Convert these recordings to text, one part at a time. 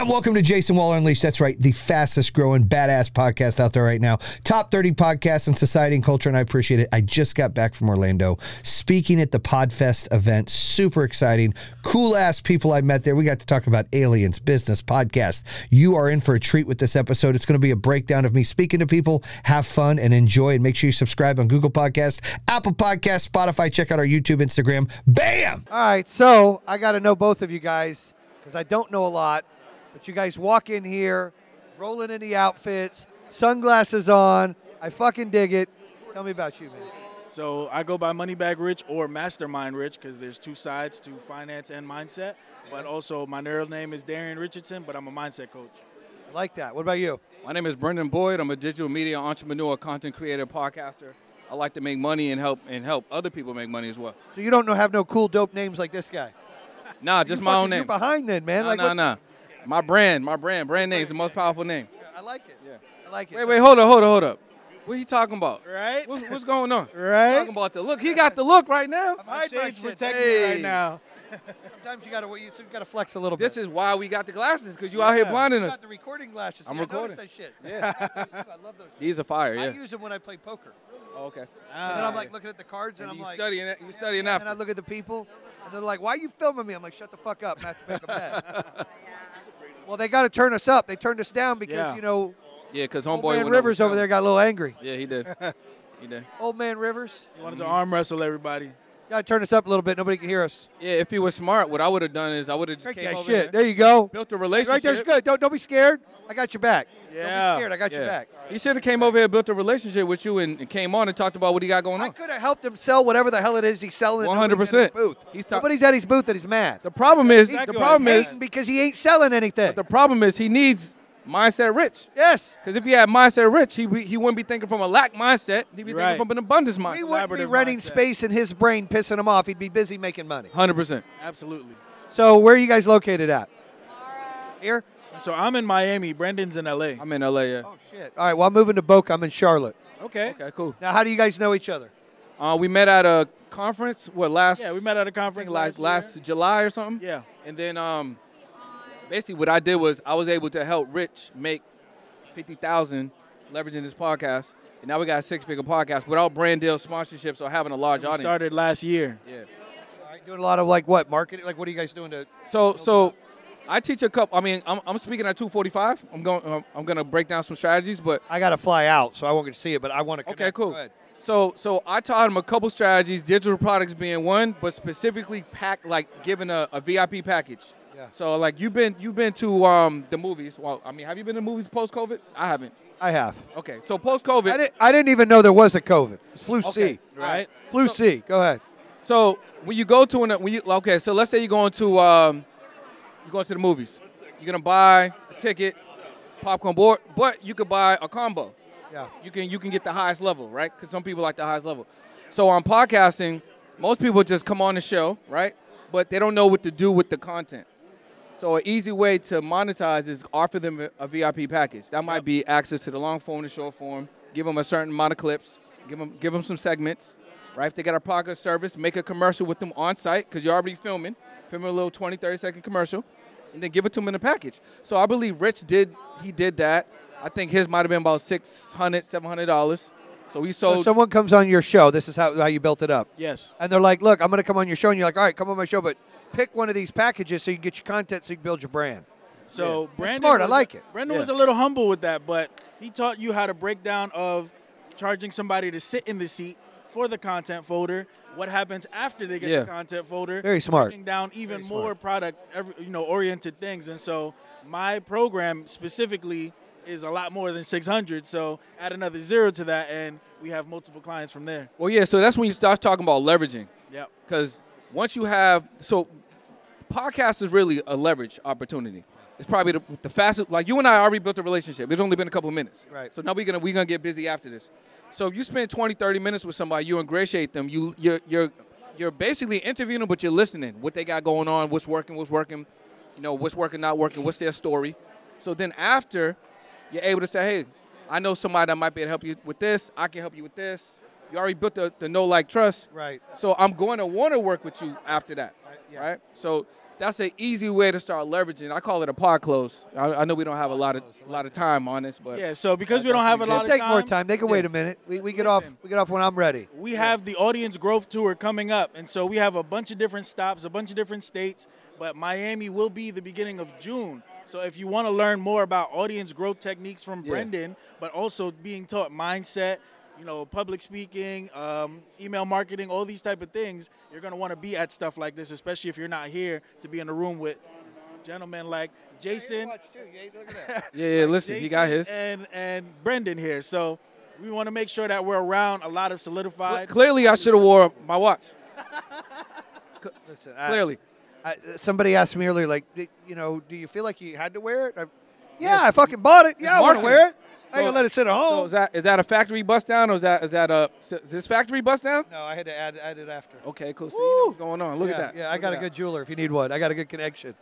Bam! Welcome to Jason Waller Unleashed. That's right, the fastest growing badass podcast out there right now. Top 30 podcasts in society and culture, and I appreciate it. I just got back from Orlando, speaking at the Podfest event. Super exciting. Cool ass people I met there. We got to talk about aliens, business, podcasts. You are in for a treat with this episode. It's going to be a breakdown of me speaking to people. Have fun and enjoy, and make sure you subscribe on Google Podcasts, Apple Podcasts, Spotify. Check out our YouTube, Instagram. Bam! All right, so I got to know both of you guys because I don't know a lot, but you guys walk in here, rolling in the outfits, sunglasses on. I fucking dig it. Tell me about you, man. So I go by Moneybag Rich or Mastermind Rich because there's two sides to finance and mindset. But also my real name is Darian Richardson, but I'm a mindset coach. I like that. What about you? My name is Brendan Boyd. I'm a digital media entrepreneur, content creator, podcaster. I like to make money and help other people make money as well. So you don't have no cool, dope names like this guy? Nah, just my own name. You're behind then, man. Nah. My brand name is the most powerful name. I like it. Yeah. I like it. Wait, hold up. What are you talking about? Right? What's going on? Right? Talking about the look. He got the look right now. I'm hiding my Shades shit. protect me right now. Sometimes you gotta flex a little bit. This is why we got the glasses, because you out here blinding You us. got the recording glasses. I'm I recording. noticed that shit. Yeah. I love those things. He's a fire, I yeah. use them when I play poker. Oh, okay. And then I'm like looking at the cards and I'm You like, studying it. You studying and I after. look at the people and they're like, why are you filming me? I'm like, shut the fuck up. Matt, make 'em mad. Well, they got to turn us up. They turned us down because, Yeah, because old homeboy man went Rivers over town. there got a little angry. Yeah, he did. He did. Old man Rivers, You wanted to arm wrestle everybody. got to turn us up a little bit. Nobody can hear us. Yeah, if he was smart, what I would have done is I would have just Drink came that over shit. here, There you go. built a relationship. Right there's good. Don't be scared. I got your back. Don't Yeah. be scared. I got your back. He should have came over here, built a relationship with you, and came on and talked about what he got going I on. could have helped him sell whatever the hell it is he's selling. 100%. He's Nobody's at his booth and he's mad. The problem is, Exactly the what problem I is, said. Because he ain't selling anything. the problem is he needs mindset rich. Yes. Because if he had mindset rich, he wouldn't be thinking from a lack mindset. He'd be Right. thinking from an abundance We mindset. wouldn't be Collaborative renting mindset. space in his brain, pissing him off. He'd be busy making money. 100%. Absolutely. So where are you guys located at? Here? So I'm in Miami. Brendan's in LA. I'm in LA. Yeah. Oh, shit. All right, well, I'm moving to Boca. I'm in Charlotte. Okay. Okay, cool. Now, how do you guys know each other? We met at a conference. Last? Yeah, we met at a I conference think last year. July or something. Yeah. And then basically what I did was I was able to help Rich make $50,000 leveraging this podcast. And now we got a six-figure podcast without brand deal sponsorships or having a large We audience. started last year. Yeah. All right, doing a lot of, like, what, marketing? Like, what are you guys doing to... So I teach a couple. I mean, I'm speaking at 2:45. I'm going to break down some strategies, but I got to fly out, so I won't get to see it, but I want to connect. okay, cool. Go ahead. So I taught him a couple strategies, digital products being one, but specifically giving a VIP package. Yeah. So like you've been to the movies. Well, I mean, have you been to movies post COVID? I haven't. I have. Okay, so post COVID. I didn't even know there was a COVID. It's flu Okay. C. Right? Flu C. Go ahead. So when you go to so let's say you're going to the movies. You're gonna buy a ticket, popcorn board, but you could buy a combo. Yeah. You can get the highest level, right? Because some people like the highest level. So on podcasting, most people just come on the show, right? But they don't know what to do with the content. So an easy way to monetize is offer them a VIP package. That might be access to the long form, the short form, give them a certain amount of clips, give them some segments, right? If they got a podcast service, make a commercial with them on site because you're already film a little 20, 30-second commercial, and then give it to them in a package. So I believe Rich did that. I think his might have been about $600, $700. So he sold. So someone comes on your show. This is how you built it up. Yes. And they're like, look, I'm going to come on your show. And you're like, all right, come on my show, but pick one of these packages so you can get your content so you can build your brand. So That's Brandon smart. I was- like it. Brandon Yeah. was a little humble with that, but he taught you how to break down of charging somebody to sit in the seat for the content folder. What happens after they get Yeah. the content folder? Very smart. Breaking down even Very more smart. product, oriented things. And so my program specifically is a lot more than 600. So add another zero to that, and we have multiple clients from there. Well, yeah, so that's when you start talking about leveraging. Yep. Because once you have, podcast is really a leverage opportunity. It's probably the fastest, like you and I already built a relationship. It's only been a couple of minutes. Right. So now we're gonna get busy after this. So if you spend 20, 30 minutes with somebody, you ingratiate them, you're basically interviewing them, but you're listening. What they got going on, what's working, what's working, not working, what's their story. So then after, you're able to say, hey, I know somebody that might be able to help you with this. I can help you with this. You already built the know, like, trust. Right. So I'm going to want to work with you after that. Yeah. Right? So that's an easy way to start leveraging. I call it a pod close. I know we don't have a lot of time on this, but Yeah, so because we don't have a lot It'll of take time, more time. They can wait a minute. We get off. Listen. We get off when I'm ready. we have the Audience Growth Tour coming up, and so we have a bunch of different stops, a bunch of different states, but Miami will be the beginning of June. So if you want to learn more about audience growth techniques from Brendan, but also being taught mindset, public speaking, email marketing, all these type of things, you're going to want to be at stuff like this, especially if you're not here to be in the room with gentlemen like Jason. yeah. Listen, he got his. And Brendan here. So we want to make sure that we're around a lot of solidified. Clearly, I should have wore my watch. Listen, Clearly. somebody asked me earlier, like, do you feel like you had to wear it? I fucking bought it. Yeah, I want to wear it. I ain't gonna let it sit at home. So is that a factory bust down, or is this factory bust down? No, I had to add it after. Okay, cool. So you know what's going on. Look at that. Yeah, I Look got at a that. good jeweler if you need one. I got a good connection.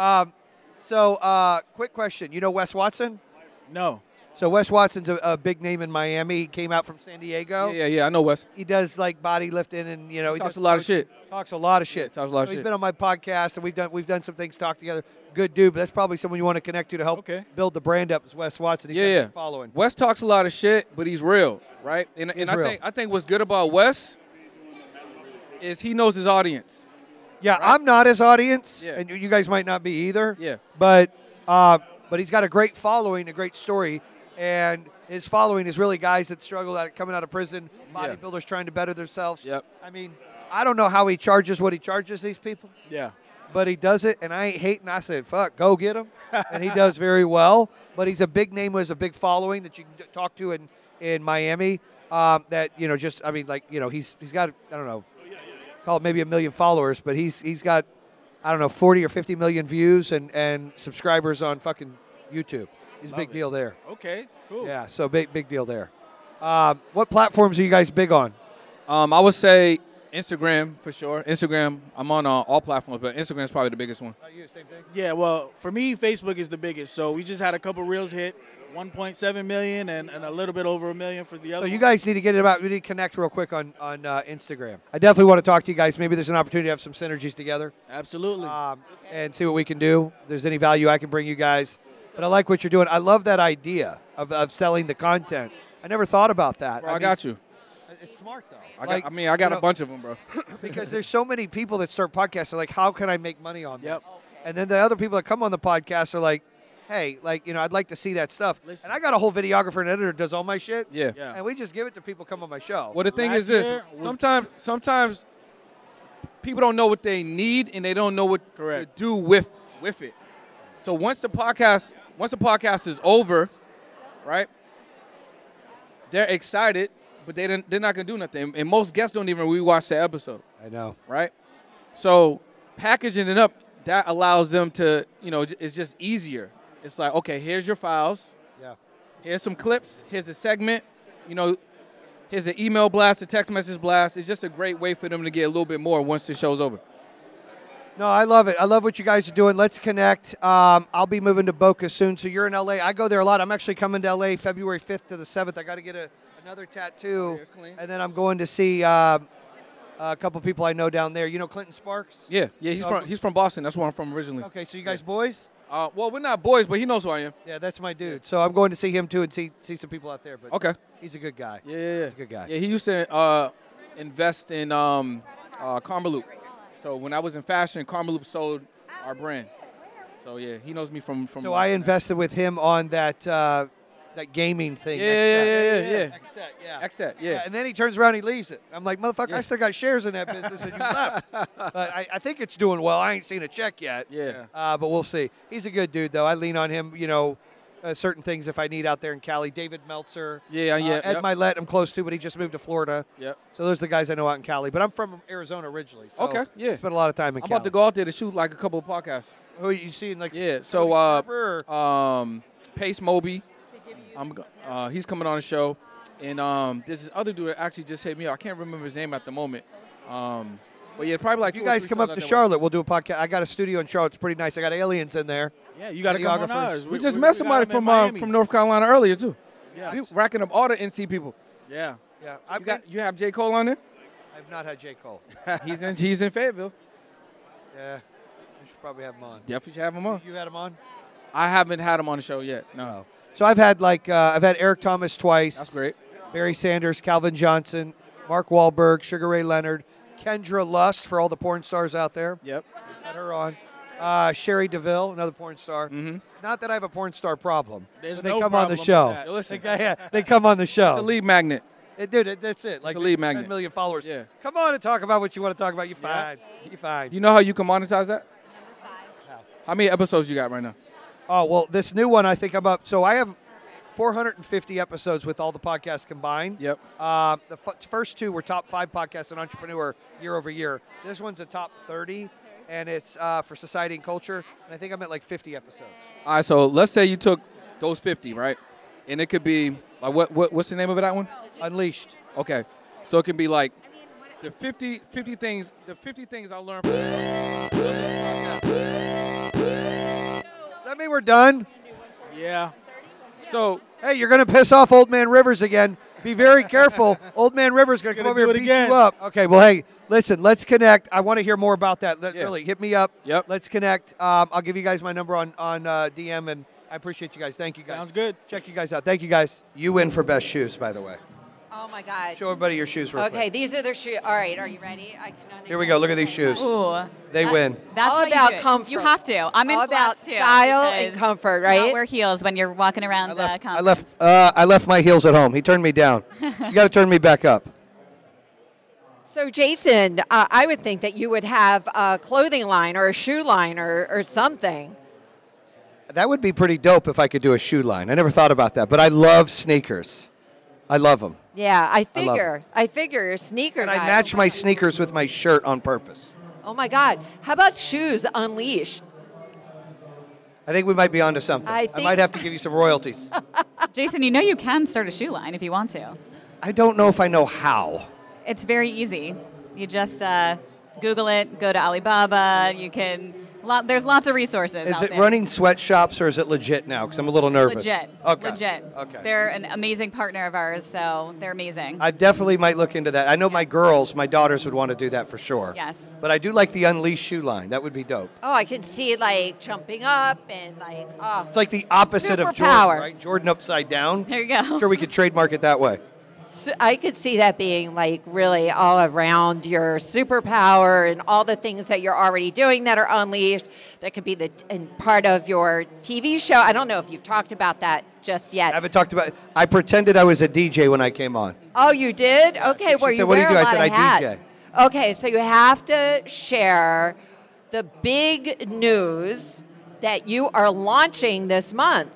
Quick question. You know Wes Watson? No. So Wes Watson's a big name in Miami. He came out from San Diego. Yeah. I know Wes. He does like body lifting and he talks does a lot of shit. Talks a lot of shit. talks a lot of So he's shit. been on my podcast and we've done some things, talk together. Good dude, but that's probably someone you want to connect to help build the brand up. Is Wes Watson? He's got a Yeah. big following. Wes talks a lot of shit, but he's real, right? And He's I real. think what's good about Wes is he knows his audience. Yeah, I'm not his audience, Yeah. and you guys might not be either. Yeah. But he's got a great following, a great story, and his following is really guys that struggle at coming out of prison, bodybuilders trying to better themselves. Yep. I mean, I don't know how he charges what he charges these people, Yeah. but he does it, and I ain't hating. I said, fuck, go get him. And he does very well. But he's a big name, has a big following that you can talk to in Miami. He's got, I don't know, call it maybe 1 million followers, but he's got, I don't know, 40 or 50 million views and subscribers on fucking YouTube. He's a big deal there. Okay, cool. Yeah, so big deal there. What platforms are you guys big on? I would say Instagram for sure. Instagram, I'm on all platforms, but Instagram is probably the biggest one. You, same thing? Yeah, well, for me, Facebook is the biggest. So we just had a couple reels hit, 1.7 million and a little bit over 1 million for the other So you one. guys need to get it about. We need to connect real quick on Instagram. I definitely want to talk to you guys. Maybe there's an opportunity to have some synergies together Absolutely. and see what we can do. If there's any value I can bring you guys. But I like what you're doing. I love that idea of selling the content. I never thought about that. Bro, I got you. It's smart though. I got a bunch of them, bro. Because there's so many people that start podcasts. They're like, how can I make money on this? Yep. And then the other people that come on the podcast are like, hey, I'd like to see that stuff. Listen. And I got a whole videographer and editor that does all my shit. Yeah. Yeah. And we just give it to people come on my show. Well, the thing Last is this: year was- sometimes people don't know what they need and they don't know what Correct. to do with it. So once the podcast is over, right? They're excited, but they're not gonna do nothing. And most guests don't even rewatch the episode, I know. right? So packaging it up, that allows them to, it's just easier. It's like, okay, here's your files. Yeah. Here's some clips. Here's a segment. Here's an email blast, a text message blast. It's just a great way for them to get a little bit more once the show's over. No, I love it. I love what you guys are doing. Let's connect. I'll be moving to Boca soon. So you're in LA. I go there a lot. I'm actually coming to LA February 5th to the 7th. I got to get another tattoo. it's clean. And then I'm going to see a couple people I know down there. You know Clinton Sparks? Yeah, he's from Boston. That's where I'm from originally. Okay, so you guys boys? Well, we're not boys, but he knows who I am. Yeah, that's my dude. So I'm going to see him too and see some people out there. But Okay. he's a good guy. Yeah. He's a good guy. Yeah, he used to invest in Karmaloop. So when I was in fashion, Karmaloop sold our brand. So yeah, he knows me from. So I invested with him on that gaming thing. Yeah. Xset, yeah. Xset, yeah. And then he turns around, and he leaves it. I'm like, motherfucker, I still got shares in that business, and you left. But I think it's doing well. I ain't seen a check yet. Yeah. But we'll see. He's a good dude, though. I lean on him. Certain things if I need out there in Cali. David Meltzer. Yeah. Ed Yep. Milet, I'm close to, but he just moved to Florida. Yep. So those are the guys I know out in Cali. But I'm from Arizona originally. So Okay, yeah. I spent a lot of time in I'm Cali. about to go out there to shoot like a couple of podcasts. Who are you seeing? Like, Yeah. Tony So Scarper or- Pace Moby, he's coming on the show, and this other dude that actually just hit me up. I can't remember his name at the moment. But yeah, probably like If you two or guys three come shows up out to there. Charlotte, we'll do a podcast. I got a studio in Charlotte. It's pretty nice. I got aliens in there. Yeah, you got to come on videographers. ours. We just met somebody from North Carolina earlier too. Yeah. We racking up all the NC people. Yeah. Yeah, You have J. Cole on there? I've not had J. Cole. He's in Fayetteville. Yeah. probably have him on. Definitely should have him on. You had him on? I haven't had him on the show yet. No. Oh. So I've had Eric Thomas twice. That's great. Barry Sanders, Calvin Johnson, Mark Wahlberg, Sugar Ray Leonard, Kendra Lust for all the porn stars out there. Yep. Had her on. Sherry DeVille, another porn star. Mm-hmm. Not that I have a porn star problem. There's but they no come on the problem show. with that. Listen, They come on the show. it's a lead magnet. Dude, that's it. Like a lead 10 magnet. million followers. Yeah. Come on and talk about what you want to talk about. You're Yeah. fine. You're fine. You know how you can monetize that? How many episodes you got right now? Oh, well, this new one, I think I'm up. So I have 450 episodes with all the podcasts combined. Yep. The first two were top 5 podcasts in Entrepreneur year over year. This one's a top 30, and it's for Society and Culture. And I think I'm at like 50 episodes. All right, so let's say you took those 50, right? And it could be, like, what's the name of that one? Unleashed. Okay. So it can be like the 50 things I learned from Does that mean we're done? Yeah. So Hey, you're going to piss off Old Man Rivers again. Be very careful. Old Man Rivers going to come Gonna over here do and it beat again. you up. Okay, well, hey, listen, let's connect. I want to hear more about that. Yeah. Really, hit me up. Yep. Let's connect. I'll give you guys my number on DM, and I appreciate you guys. Thank you guys. Sounds good. Check you guys out. Thank you guys. You win for best shoes, by the way. Oh my God. Show everybody your shoes real Okay, quick. these are the shoes. All right, are you ready? I can only Here we go. Look at these shoes. Ooh, They win. That's All what about you do. comfort. You have to. I'm in All about flats, too, style and because comfort, you don't right? wear heels when you're walking around. I left my heels at home. He turned me down. You got to turn me back up. So, Jason, I would think that you would have a clothing line or a shoe line or something. That would be pretty dope if I could do a shoe line. I never thought about that, but I love sneakers. I love them. Yeah, I love figure. I figure you're a sneaker And guy. I match my sneakers with my shirt on purpose. Oh my God. How about shoes unleashed? I think we might be onto something. I I think- might have to give you some royalties. Jason, you know you can start a shoe line if you want to. I don't know if I know how. It's very easy. You just Google it, go to Alibaba. You can. There's lots of resources. Is out it there. running sweatshops or is it legit now? Because I'm a little nervous. Legit. Okay. Legit. Okay. They're an amazing partner of ours, so they're amazing. I definitely might look into that. I know my girls, my daughters would want to do that for sure. Yes. But I do like the Unleashed shoe line. That would be dope. Oh, I can see like jumping up and like, oh. It's like the opposite of Jordan, Superpower. right? Jordan upside down. There you go. I'm sure we could trademark it that way. So I could see that being like really all around your superpower and all the things that you're already doing that are unleashed. That could be and part of your TV show. I don't know if you've talked about that just yet. I haven't talked about it. I pretended I was a DJ when I came on. Oh, you did? Okay, She where said, you "What do wear you do?" a I lot said, of "I hats. DJ." Okay, so you have to share the big news that you are launching this month.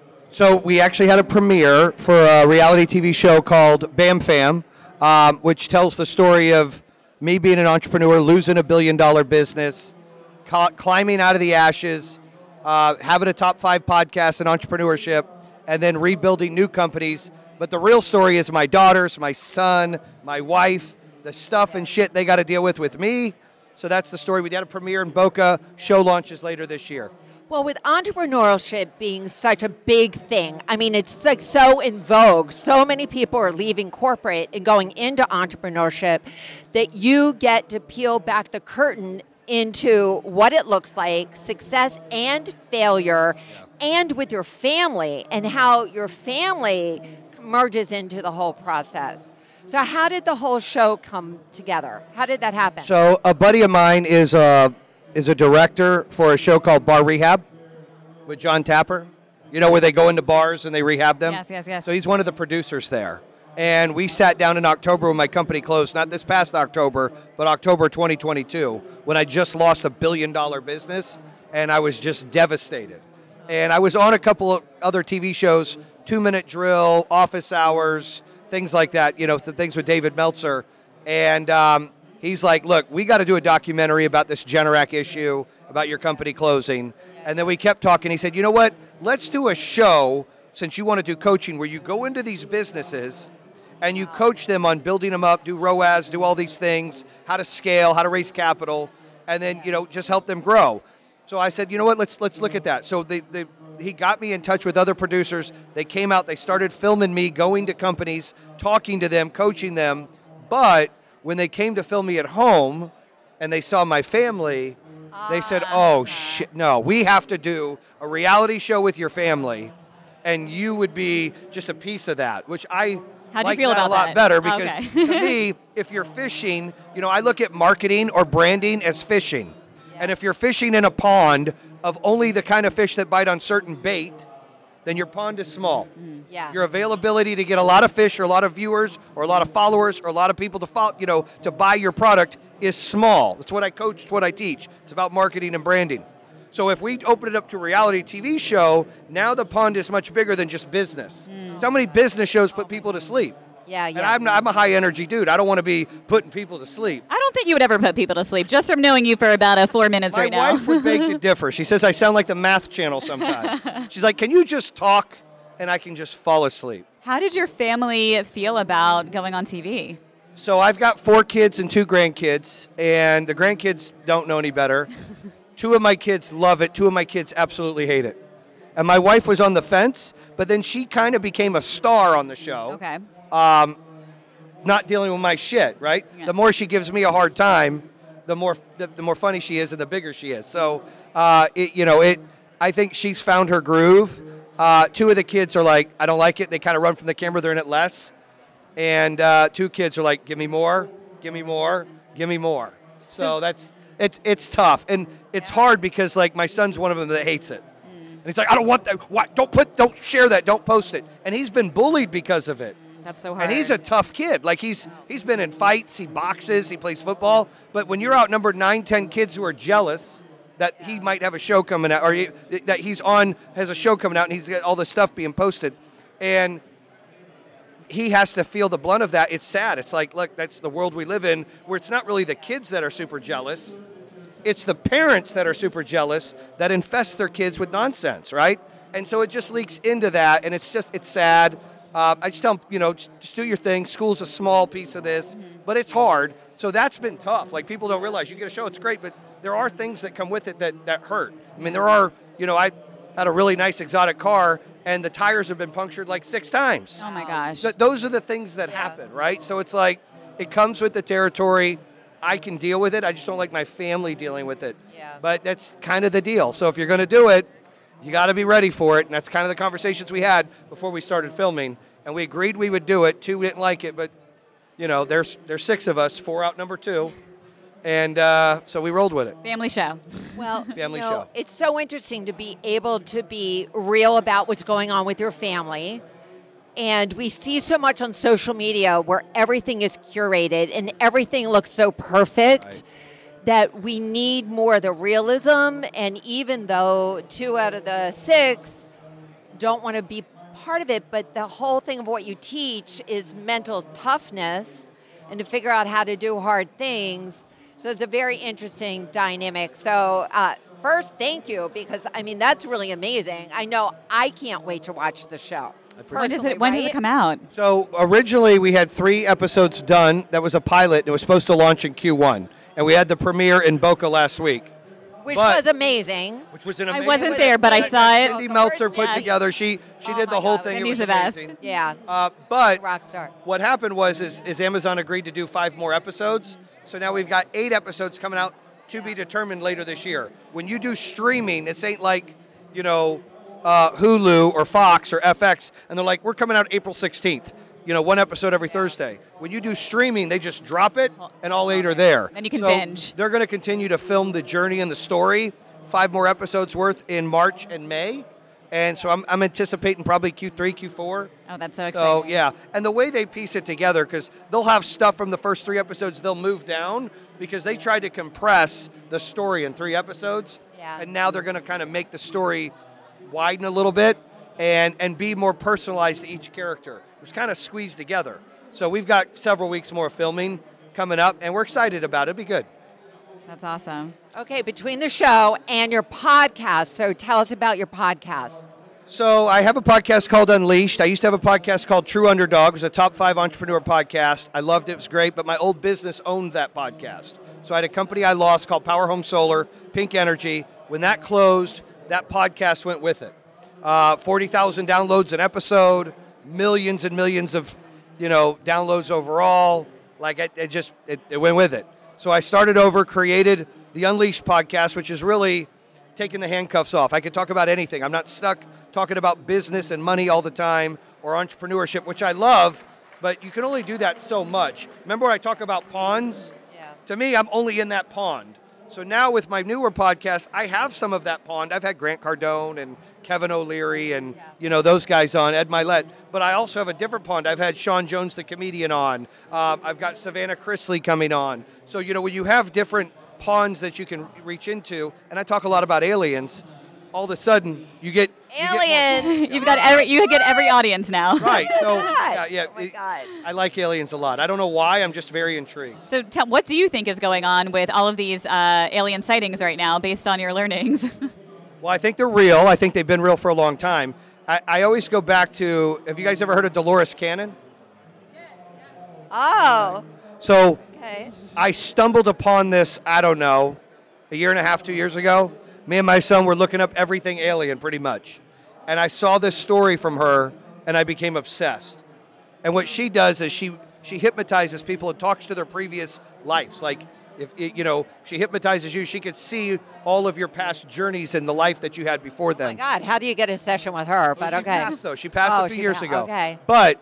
So we actually had a premiere for a reality TV show called Bam Fam, which tells the story of me being an entrepreneur, losing $1 billion business, climbing out of the ashes, having a top 5 podcast in entrepreneurship, and then rebuilding new companies. But the real story is my daughters, my son, my wife, the stuff and shit they got to deal with me. So that's the story. We had a premiere in Boca. Show launches later this year. Well, with entrepreneurship being such a big thing, I mean, it's like so in vogue. So many people are leaving corporate and going into entrepreneurship that you get to peel back the curtain into what it looks like, success and failure, and with your family and how your family merges into the whole process. So how did the whole show come together? How did that happen? So a buddy of mine is a director for a show called Bar Rehab with John Tapper. You know, where they go into bars and they rehab them? Yes. So he's one of the producers there. And we sat down in October when my company closed, not this past October, but October 2022, when I just lost $1 billion business, and I was just devastated. And I was on a couple of other TV shows, 2 Minute Drill, Office Hours, things like that, you know, the things with David Meltzer. And he's like, look, we got to do a documentary about this Generac issue, about your company closing. And then we kept talking. He said, you know what? Let's do a show, since you want to do coaching, where you go into these businesses and you coach them on building them up, do ROAS, do all these things, how to scale, how to raise capital, and then, you know, just help them grow. So I said, you know what? Let's look at that. So he got me in touch with other producers. They came out. They started filming me, going to companies, talking to them, coaching them. But when they came to film me at home and they saw my family, They said, oh, shit, no, we have to do a reality show with your family, and you would be just a piece of that, which I How'd you like feel that about a lot that? better because Okay. to me, if you're fishing, I look at marketing or branding as fishing. And if you're fishing in a pond of only the kind of fish that bite on certain bait, then your pond is small. Yeah. Your availability to get a lot of fish or a lot of viewers or a lot of followers or a lot of people to follow, to buy your product is small. That's what I coach, it's what I teach. It's about marketing and branding. So if we open it up to a reality TV show, now the pond is much bigger than just business. So many business shows put people to sleep. Yeah. And I'm a high energy dude. I don't want to be putting people to sleep. I don't think you would ever put people to sleep, just from knowing you for about 4 minutes My right now. wife would beg to differ. She says I sound like the Math Channel sometimes. She's like, can you just talk and I can just fall asleep? How did your family feel about going on TV? So I've got 4 kids and 2 grandkids, and the grandkids don't know any better. 2 of my kids love it. 2 of my kids absolutely hate it. And my wife was on the fence, but then she kind of became a star on the show. Okay. Not dealing with my shit, right? Yeah. The more she gives me a hard time, the more funny she is and the bigger she is. So, I think she's found her groove. 2 of the kids are like, I don't like it. They kind of run from the camera. They're in it less. And 2 kids are like, give me more, give me more, give me more. So it's tough. And it's hard because like my son's one of them that hates it. And he's like, I don't want that. What? Don't share that. Don't post it. And he's been bullied because of it. That's so hard. And he's a tough kid. Like he's been in fights, he boxes, he plays football. But when you're outnumbered 9, 10 kids who are jealous that he might have a show coming out, or that he's on, has a show coming out, and he's got all this stuff being posted, and he has to feel the blunt of that. It's sad. It's like, look, that's the world we live in, where it's not really the kids that are super jealous. It's the parents that are super jealous that infest their kids with nonsense, right? And so it just leaks into that, and it's sad. I just tell them, just do your thing. School's a small piece of this, but it's hard. So that's been tough. Like, people don't realize you get a show, it's great, but there are things that come with it that hurt. I mean, there are, I had a really nice exotic car, and the tires have been punctured like 6 times. Oh my gosh. Those are the things that happen, right? So it's like, it comes with the territory. I can deal with it. I just don't like my family dealing with it. Yeah. But that's kind of the deal. So if you're going to do it, you got to be ready for it. And that's kind of the conversations we had before we started filming. And we agreed we would do it. 2 didn't like it, but there's 6 of us, 4 outnumber 2. And so we rolled with it. Family show. Well, Family show. It's so interesting to be able to be real about what's going on with your family. And we see so much on social media where everything is curated and everything looks so perfect. Right. That we need more of the realism. And even though 2 out of the 6 don't want to be part of it, but the whole thing of what you teach is mental toughness and to figure out how to do hard things. So it's a very interesting dynamic. So first, thank you, because, that's really amazing. I know I can't wait to watch the show. When does it come out? So originally we had 3 episodes done. That was a pilot. It was supposed to launch in Q1. And we had the premiere in Boca last week. Which was amazing. Which was an I amazing. wasn't there, but I saw it. Cindy Meltzer put Yes. together. She did the whole thing. Cindy's It was the best. amazing. Yeah. But Rock star. what happened was Amazon agreed to do 5 more episodes. So now we've got 8 episodes coming out to be determined later this year. When you do streaming, this ain't like, Hulu or Fox or FX, and they're like, we're coming out April 16th. 1 episode every Thursday. When you do streaming, they just drop it, and all 8 are there. And you can So binge. They're going to continue to film the journey and the story, 5 more episodes worth in March and May. And so I'm anticipating probably Q3, Q4. Oh, that's so exciting. So, yeah. And the way they piece it together, because they'll have stuff from the first 3 episodes they'll move down because they tried to compress the story in 3 episodes. Yeah. And now they're going to kind of make the story widen a little bit and be more personalized to each character. It was kind of squeezed together. So we've got several weeks more filming coming up, and we're excited about it. It'll be good. That's awesome. Okay, between the show and your podcast, so tell us about your podcast. So I have a podcast called Unleashed. I used to have a podcast called True Underdog. It was a top 5 entrepreneur podcast. I loved it. It was great, but my old business owned that podcast. So I had a company I lost called Power Home Solar, Pink Energy. When that closed, that podcast went with it. 40,000 downloads an episode, millions and millions of, downloads overall. Like it went with it. So I started over, created the Unleashed podcast, which is really taking the handcuffs off. I can talk about anything. I'm not stuck talking about business and money all the time or entrepreneurship, which I love, but you can only do that so much. Remember when I talk about ponds? Yeah. To me, I'm only in that pond. So now with my newer podcast, I have some of that pond. I've had Grant Cardone and Kevin O'Leary and, those guys on, Ed Milet. But I also have a different pond. I've had Sean Jones, the comedian, on. I've got Savannah Chrisley coming on. So, when you have different ponds that you can reach into, and I talk a lot about aliens, all of a sudden you get... Alien! You get every audience now. Right. So, God. Oh my God. I like aliens a lot. I don't know why. I'm just very intrigued. So what do you think is going on with all of these alien sightings right now based on your learnings? Well, I think they're real. I think they've been real for a long time. I always go back to, have you guys ever heard of Dolores Cannon? Oh. So Okay. I stumbled upon this, I don't know, a year and a half, 2 years ago. Me and my son were looking up everything alien pretty much. And I saw this story from her, and I became obsessed. And what she does is she hypnotizes people and talks to their previous lives. Like, if she hypnotizes you, she could see all of your past journeys in the life that you had before then. Oh my God, how do you get a session with her? But Well, okay. Passed, though. She passed a few years ago. Okay. But,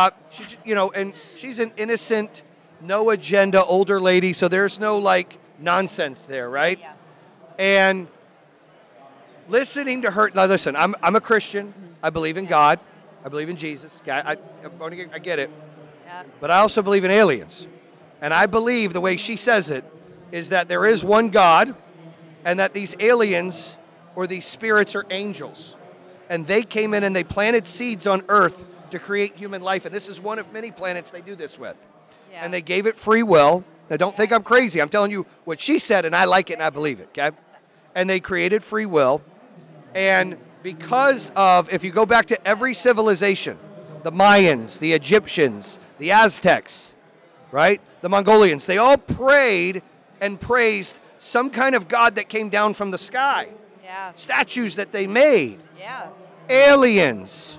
and she's an innocent, no agenda older lady, so there's no, nonsense there, right? Yeah. And listening to her, now listen, I'm a Christian. I believe in God. I believe in Jesus. I get it. Yeah. But I also believe in aliens. And I believe the way she says it is that there is one God and that these aliens or these spirits are angels. And they came in and they planted seeds on Earth to create human life. And this is one of many planets they do this with. Yeah. And they gave it free will. Now, don't think I'm crazy. I'm telling you what she said, and I like it and I believe it, okay? And they created free will. And because of, if you go back to every civilization, the Mayans, the Egyptians, the Aztecs, right? The Mongolians, they all prayed and praised some kind of god that came down from the sky. Yeah. Statues that they made. Yeah. Aliens.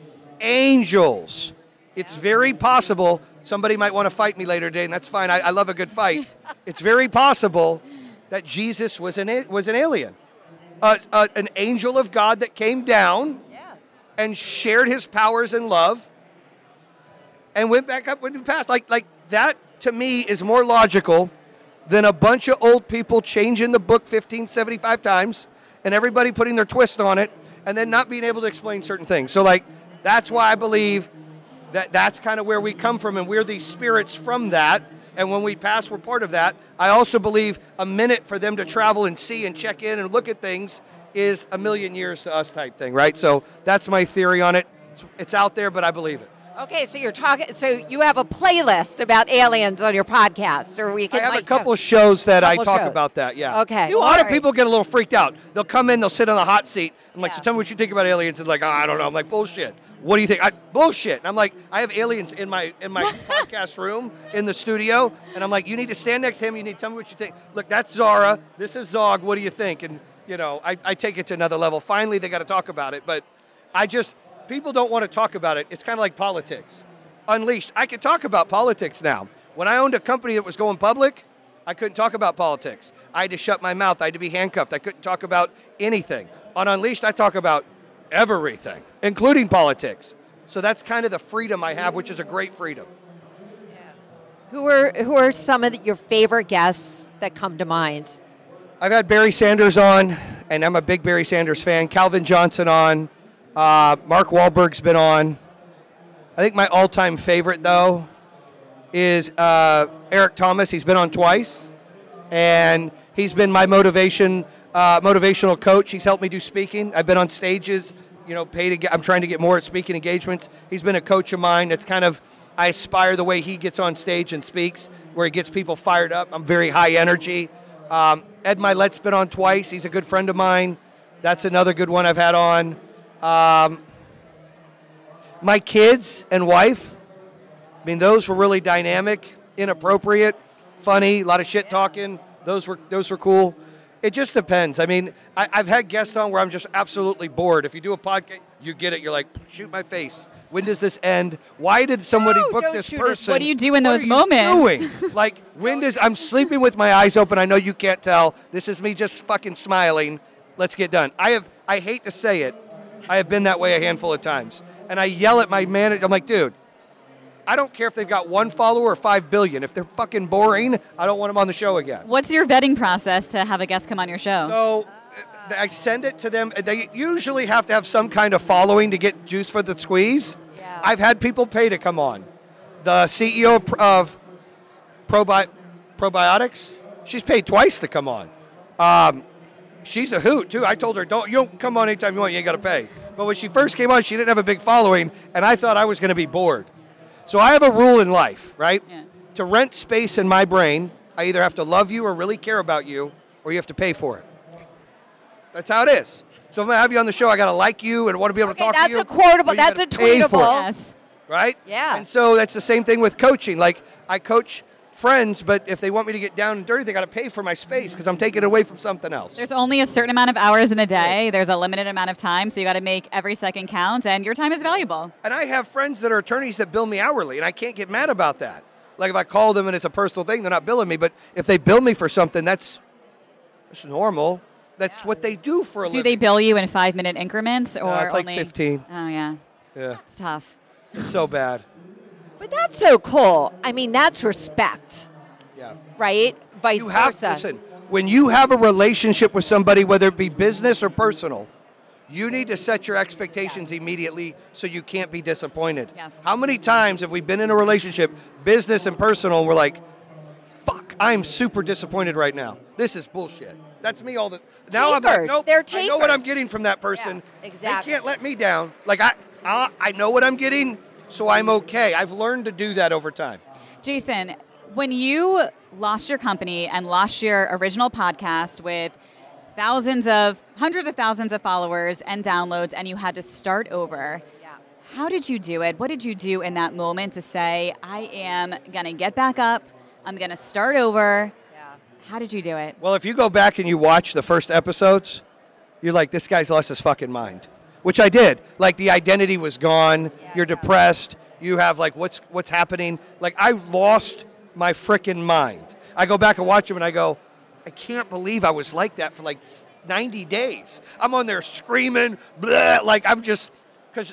Angels. It's very possible, somebody might want to fight me later today, and that's fine. I love a good fight. It's very possible that Jesus was an alien. An angel of God that came down and shared his powers and love and went back up when he passed. Like that, to me, is more logical than a bunch of old people changing the book 75 times and everybody putting their twist on it and then not being able to explain certain things. So, that's why I believe that's kind of where we come from, and we're these spirits from that. And when we pass, we're part of that. I also believe a minute for them to travel and see and check in and look at things is a million years to us type thing, right? So that's my theory on it. It's out there, but I believe it. Okay, so you're talking. So you have a playlist about aliens on your podcast, or we can. I have a couple shows that I talk shows. about that. Yeah. Okay. A lot of people get a little freaked out. They'll come in, they'll sit on the hot seat. I'm like, Yeah. so tell me what you think about aliens. And I don't know. I'm like, bullshit. What do you think? Bullshit. And I'm like, I have aliens in my podcast room in the studio, and I'm like, you need to stand next to him. You need to tell me what you think. Look, that's Zara. This is Zog. What do you think? And I take it to another level. Finally, they got to talk about it, but people don't want to talk about it. It's kind of like politics. Unleashed. I could talk about politics now. When I owned a company that was going public, I couldn't talk about politics. I had to shut my mouth. I had to be handcuffed. I couldn't talk about anything. On Unleashed, I talk about everything, including politics. So that's kind of the freedom I have, which is a great freedom. Who are some of your favorite guests that come to mind? I've had Barry Sanders on, and I'm a big Barry Sanders fan. Calvin Johnson on. Mark Wahlberg's been on. I think my all-time favorite, though, is Eric Thomas. He's been on twice, and he's been my motivational coach. He's helped me do speaking. I've been on stages, I'm trying to get more at speaking engagements. He's been a coach of mine. It's kind of, I aspire the way he gets on stage and speaks, where he gets people fired up. I'm very high energy. Ed Milet's been on twice. He's a good friend of mine. That's another good one I've had on. My kids and wife, those were really dynamic, inappropriate, funny, a lot of shit talking. Those were cool. It just depends. I mean, I've had guests on where I'm just absolutely bored. If you do a podcast, you get it. You're like, shoot my face. When does this end? Why did somebody book don't this shoot us. person? What do you do in What those are you moments? doing? Like, when does I'm sleeping with my eyes open? I know you can't tell. This is me just fucking smiling. Let's get done. I hate to say it. I have been that way a handful of times. And I yell at my manager. I'm like, dude, I don't care if they've got 1 follower or 5 billion. If they're fucking boring, I don't want them on the show again. What's your vetting process to have a guest come on your show? So I send it to them. They usually have to have some kind of following to get juice for the squeeze. Yeah. I've had people pay to come on. The CEO of Probiotics, she's paid twice to come on. She's a hoot, too. I told her, you don't come on anytime you want. You ain't got to pay. But when she first came on, she didn't have a big following, and I thought I was going to be bored. So I have a rule in life, right? Yeah. To rent space in my brain, I either have to love you or really care about you, or you have to pay for it. That's how it is. So if I have you on the show, I got to like you and want to be able to talk to you. That's a quotable. or you That's a gotta pay for it, tweetable. Yes. right? Yeah. And so that's the same thing with coaching. Like, I coach friends, but if they want me to get down and dirty, they got to pay for my space because I'm taking it away from something else. There's only a certain amount of hours in the day. There's a limited amount of time, so you got to make every second count, and your time is valuable. And I have friends that are attorneys that bill me hourly, and I can't get mad about that. Like, if I call them and it's a personal thing, they're not billing me. But if they bill me for something, that's normal. That's what they do for a living. Do they bill you in 5-minute increments, or it's like only 15. Oh yeah, Yeah, it's tough. it's so bad. But that's so cool. I mean, that's respect, Yeah. right? Vice You have versa. listen. When you have a relationship with somebody, whether it be business or personal, you need to set your expectations immediately so you can't be disappointed. Yes. How many times have we been in a relationship, business and personal, and we're like, "Fuck, I'm super disappointed right now. This is bullshit." That's me all the. Now I'm like, Takers. nope. They're I know what I'm takers. getting from that person. Yeah, exactly. They can't let me down. Like I know what I'm getting, so I'm okay. I've learned to do that over time. Jason, when you lost your company and lost your original podcast with hundreds of thousands of followers and downloads, and you had to start over, how did you do it? What did you do in that moment to say, I am going to get back up, I'm going to start over? How did you do it? Well, if you go back and you watch the first episodes, you're like, this guy's lost his fucking mind, which I did. Like, the identity was gone. You're depressed. You have, like, what's happening? Like, I lost my freaking mind. I go back and watch them, and I go, I can't believe I was like that for, like, 90 days. I'm on there screaming, bleh, like, I'm just, because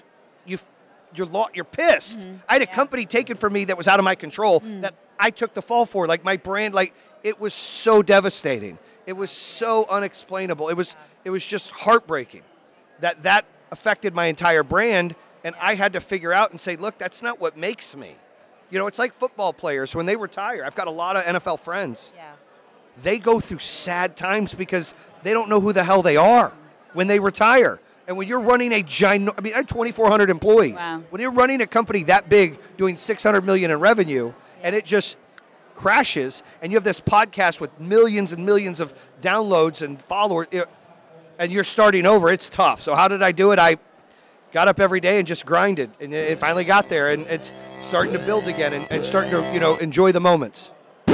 you're pissed. Mm-hmm. I had a company taken from me that was out of my control that I took the fall for. Like, my brand, like, it was so devastating. It was so unexplainable. It was just heartbreaking that affected my entire brand, and I had to figure out and say, look, that's not what makes me. You know, it's like football players when they retire. I've got a lot of NFL friends. Yeah. They go through sad times because they don't know who the hell they are when they retire. And when you're running I have 2,400 employees. Wow. When you're running a company that big, doing $600 million in revenue, and it just crashes, and you have this podcast with millions and millions of downloads and followers, and you're starting over, it's tough. So how did I do it? I got up every day and just grinded, and it finally got there, and it's starting to build again and starting to, enjoy the moments.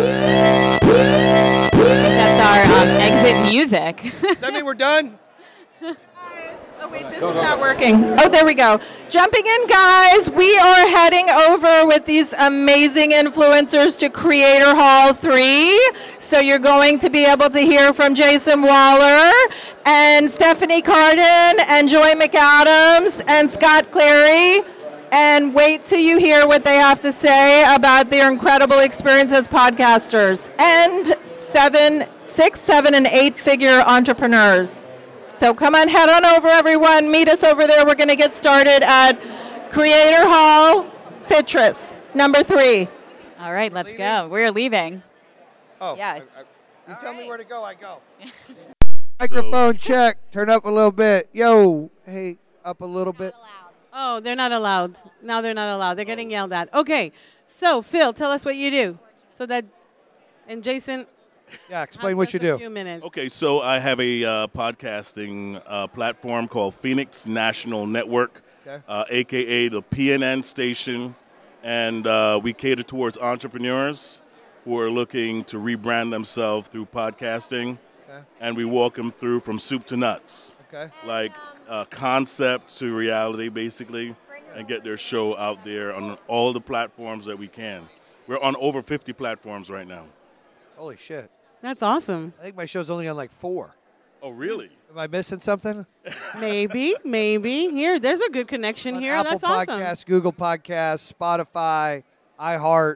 That's our exit music. Does that mean we're done? Oh, wait, this is not working. Oh, there we go. Jumping in, guys. We are heading over with these amazing influencers to Creator Hall 3. So you're going to be able to hear from Jason Waller and Stephanie Carden and Joy McAdams and Scott Clary. And wait till you hear what they have to say about their incredible experience as podcasters and 6, 7, and 8-figure entrepreneurs. So come on, head on over, everyone. Meet us over there. We're going to get started at Creator Hall, Citrus, number 3. All right, let's go. We're leaving. Oh, Yeah, you tell me where to go, I go. Microphone check. Turn up a little bit. Yo, hey, up a little bit. Oh, they're not allowed. Now they're not allowed. They're getting yelled at. Okay, so Phil, tell us what you do. And Jason, Yeah, explain what you just a do. few minutes. Okay, so I have a podcasting platform called Phoenix National Network, a.k.a. the PNN station, and we cater towards entrepreneurs who are looking to rebrand themselves through podcasting. and we walk them through from soup to nuts. Okay. Like concept to reality, basically, and get their show out there on all the platforms that we can. We're on over 50 platforms right now. Holy shit. That's awesome. I think my show's only on like 4. Oh, really? Am I missing something? Maybe. Here, there's a good connection On here. Apple That's awesome. Podcasts, Google Podcasts, Spotify, iHeart.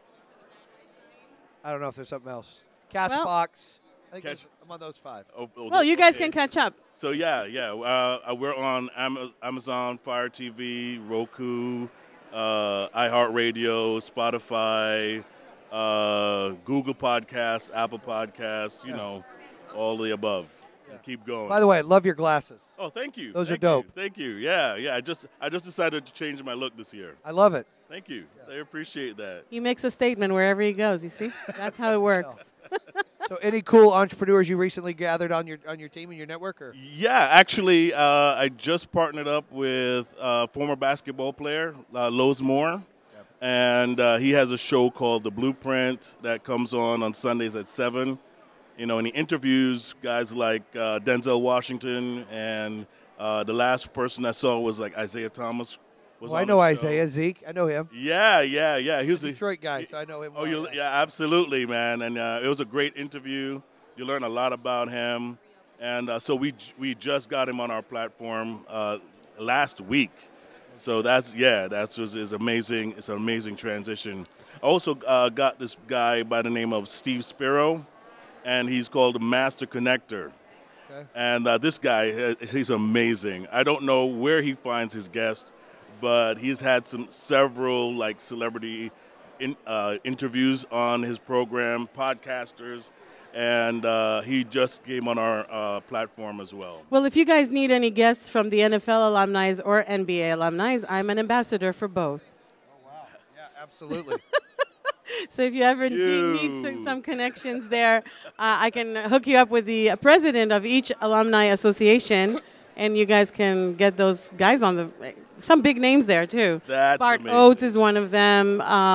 I don't know if there's something else. Castbox. I think I'm on those 5. Well, you guys can catch up. So yeah. We're on Amazon Fire TV, Roku, iHeartRadio, Spotify, Google Podcasts, Apple Podcasts. You know, all the above. Yeah. Keep going. By the way, I love your glasses. Oh, thank you. Those are dope. Thank you. Yeah. I just decided to change my look this year. I love it. Thank you. I appreciate that. He makes a statement wherever he goes. You see, that's how it works. So, any cool entrepreneurs you recently gathered on your team and your network? Or? Yeah, actually, I just partnered up with former basketball player Lowe's Moore, and he has a show called The Blueprint that comes on Sundays at 7. You know, and he interviews guys like Denzel Washington, and the last person I saw was like Isaiah Thomas. I know Isaiah. Zeke. I know him. Yeah. He was a Detroit guy, so I know him. Yeah, absolutely, man. And it was a great interview. You learn a lot about him. And so we just got him on our platform last week. So is amazing. It's an amazing transition. I also got this guy by the name of Steve Spiro, and he's called the Master Connector. Okay. And this guy, he's amazing. I don't know where he finds his guests, but he's had several like celebrity interviews on his program, podcasters, and he just came on our platform as well. Well, if you guys need any guests from the NFL alumni or NBA alumni, I'm an ambassador for both. Oh, wow. Yeah, absolutely. So if you ever do need some connections there, I can hook you up with the president of each alumni association, and you guys can get those guys on some big names there too. That's Bart amazing. Oates is one of them.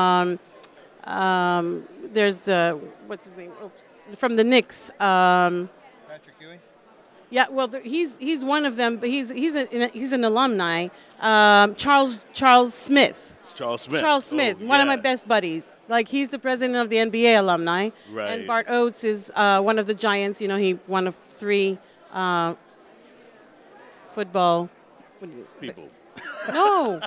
There's what's his name? Oops, from the Knicks. Patrick Ewing. Yeah, well, he's one of them, but he's an alumni. Charles Smith. Charles Smith. One of my best buddies. Like, he's the president of the NBA alumni. Right. And Bart Oates is one of the Giants. You know, he one of 3 football people. No.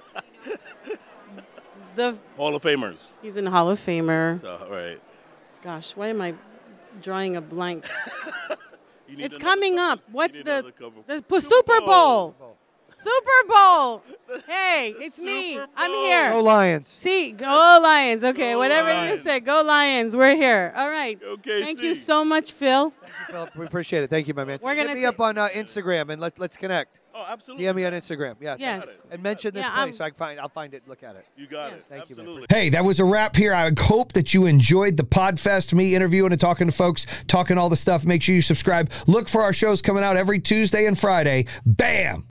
The Hall of Famers. He's in the Hall of Famer. So, right. Gosh, why am I drawing a blank? It's coming up. What's the Super Bowl? Super Bowl. Hey, it's me. I'm here. Go Lions. See, go Lions. Okay, Go whatever Lions. you say. Go Lions. We're here. All right. Okay, Thank you so much, Phil. Philip, we appreciate it. Thank you, my man. We're gonna Hit me up on Instagram and let's connect. Oh, absolutely. DM me on Instagram. Yeah. Yes. And mention this Yeah, place so I'll find it. Look at it. You got it. Thank you, man. Absolutely. Hey, that was a wrap here. I hope that you enjoyed the Podfest, me interviewing and talking to folks, talking all the stuff. Make sure you subscribe. Look for our shows coming out every Tuesday and Friday. Bam!